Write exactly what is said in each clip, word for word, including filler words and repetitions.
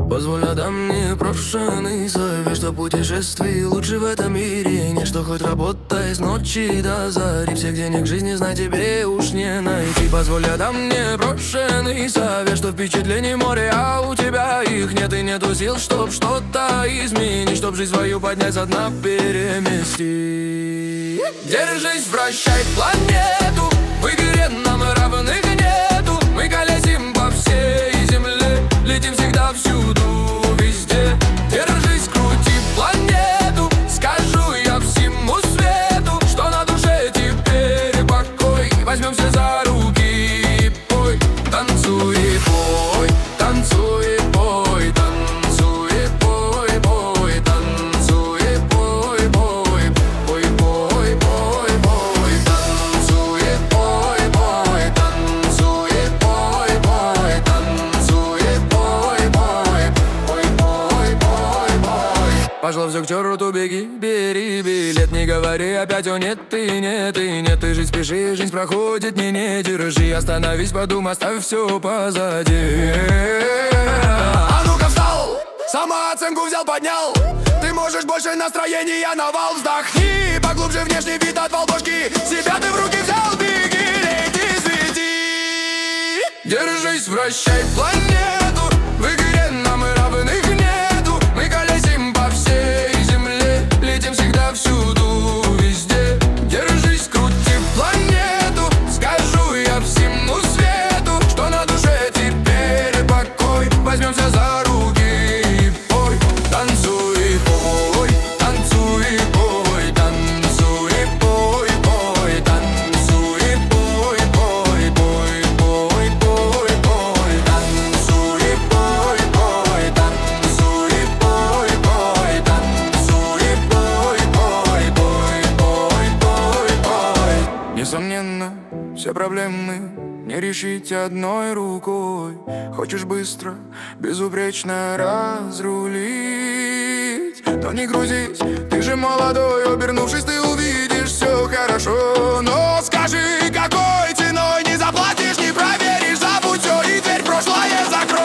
Позволь, отдам непрошенный совет, что путешествий лучше в этом мире нет. Что хоть работай с ночи до зари, всех денег жизни, знай, тебе уж не найти. Позволь, отдам непрошенный совет, что впечатлений море, а у тебя их нет. И нету сил, чтоб что-то изменить, чтоб жизнь свою поднять со дна, перемести. Держись, вращай планету, в игре нам равных нету. Мы колесим по всей земле, летим всегда всюду, везде. Держись, крути планету, скажу я всему свету, что на душе теперь покой. Возьмемся за руки и пой, танцуй и пой, танцуй и пой, танцуй и пой, пой, танцуй и пой, пой, пой, пой, пой, пой, танцуй и пой, пой, танцуй и пой, пой, танцуй и пой, пой, пой, пой, пой, пой. Пошло все к черту, беги, бери билет. Не говори опять, о нет, ты нет, ты нет. Ты жизнь спеши, жизнь проходит, не, не держи. Остановись, подумай, оставь все позади. А ну-ка встал, самооценку взял, поднял. Ты можешь больше, настроения навал. Вздохни, поглубже внешний вид от волбошки. Себя ты в руки взял, беги, лети, свети. Держись, вращай планету, в игре нам равных нету. Мы колесим по всей земле, летим всегда всюду, везде. Держись, крути планету, скажу я всему свету, что на душе теперь покой. Возьмемся за руки и пой, танцуй и пой, танцуй и пой, танцуй и пой, пой, танцуй и пой, пой, пой, пой, пой, пой, танцуй и пой, пой, танцуй и пой, пой, танцуй и пой, пой, пой, пой, пой, пой. Несомненно, все проблемы не решить одной рукой. Хочешь быстро, безупречно разрулить, но не грузись, ты же молодой. Обернувшись, ты увидишь все хорошо. Но скажи, какой ценой не заплатишь, не проверишь, забудь все и дверь в прошлое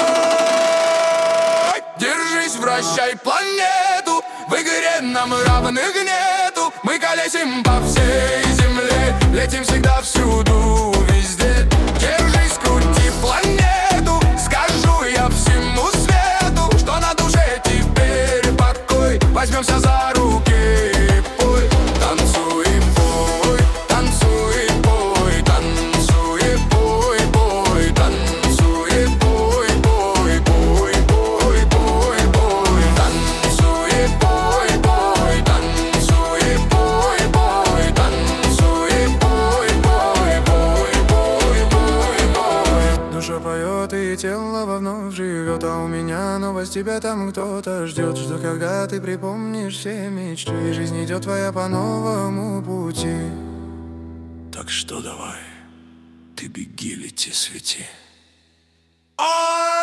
закрой. Держись, вращай планету, в игре нам равных нету. Мы колесим по всей земле, летим всегда всюду, везде. Держись, крути планету, скажу я всему свету, что на душе теперь покой. Возьмемся за руки и пой, танцуй и пой, танцуй и пой, танцуй и пой, пой, танцуй и пой, пой, пой, пой, пой, пой, танцуй и пой, пой, танцуй и пой, пой, танцуй и пой, пой, пой, пой, пой, пой. Душа поет и тело вновь живет, а у меня новость, тебя там кто-то ждет. Жду, когда ты припомнишь все мечты, и жизнь идет твоя по новому пути. Так что давай, ты беги, лети, свети. Ой!